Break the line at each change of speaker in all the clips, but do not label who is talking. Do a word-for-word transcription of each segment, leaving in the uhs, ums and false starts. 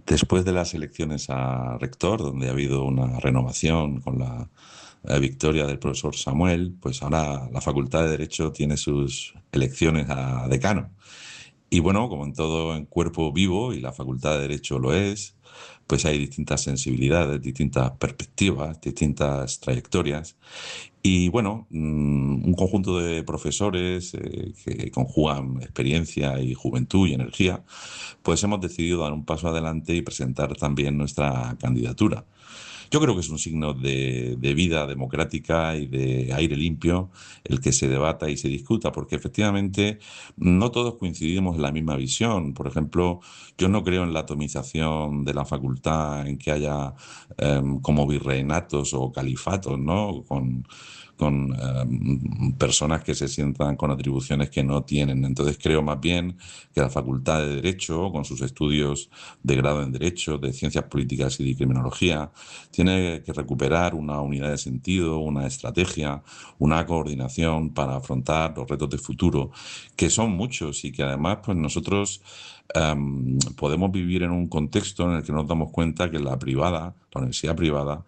Después de las elecciones a rector, donde ha habido una renovación con la eh, victoria del profesor Samuel, pues ahora la Facultad de Derecho tiene sus elecciones a decano. Y bueno, como en todo en cuerpo vivo, y la Facultad de Derecho lo es, pues hay distintas sensibilidades, distintas perspectivas, distintas trayectorias. Y bueno, mm, un conjunto de profesores eh, que conjugan experiencia y juventud y energía, pues hemos decidido dar un paso adelante y presentar también nuestra candidatura. Yo creo que es un signo de, de vida democrática y de aire limpio el que se debata y se discuta, porque efectivamente no todos coincidimos en la misma visión. Por ejemplo, yo no creo en la atomización de la facultad, en que haya em, como virreinatos o califatos, ¿no? Con, con em, personas que se sientan con atribuciones que no tienen. Entonces creo más bien que la Facultad de Derecho, con sus estudios de grado en Derecho, de Ciencias Políticas y de Criminología, tiene que recuperar una unidad de sentido, una estrategia, una coordinación para afrontar los retos de futuro, que son muchos y que además pues nosotros em, podemos vivir en un contexto en el que nos damos cuenta que la privada, la universidad privada,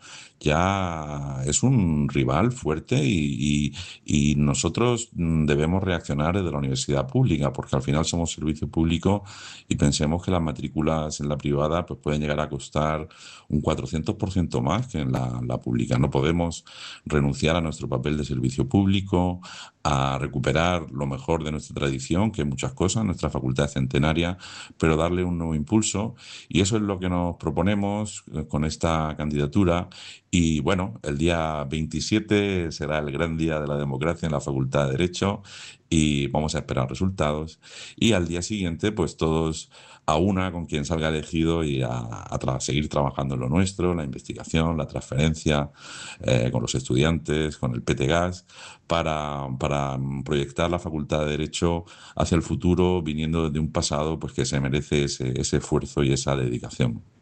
ya es un rival fuerte y, y- y nosotros mm, debemos reaccionar desde la universidad pública, porque al final somos servicio público y pensemos que las matrículas en la privada pues, pueden llegar a costar un cuatrocientos por ciento más que en la, la pública. No podemos renunciar a nuestro papel de servicio público, a recuperar lo mejor de nuestra tradición, que es muchas cosas, nuestra facultad es centenaria, pero darle un nuevo impulso. Y eso es lo que nos proponemos eh, con esta candidatura. Y bueno, el día veintisiete será el gran día de la democracia en la Facultad de Derecho y vamos a esperar resultados. Y al día siguiente, pues todos a una con quien salga elegido y a, a tra- seguir trabajando en lo nuestro, la investigación, la transferencia, eh, con los estudiantes, con el P T Gas, para, para mm, proyectar la Facultad de Derecho hacia el futuro, viniendo de un pasado pues, que se merece ese, ese esfuerzo y esa dedicación.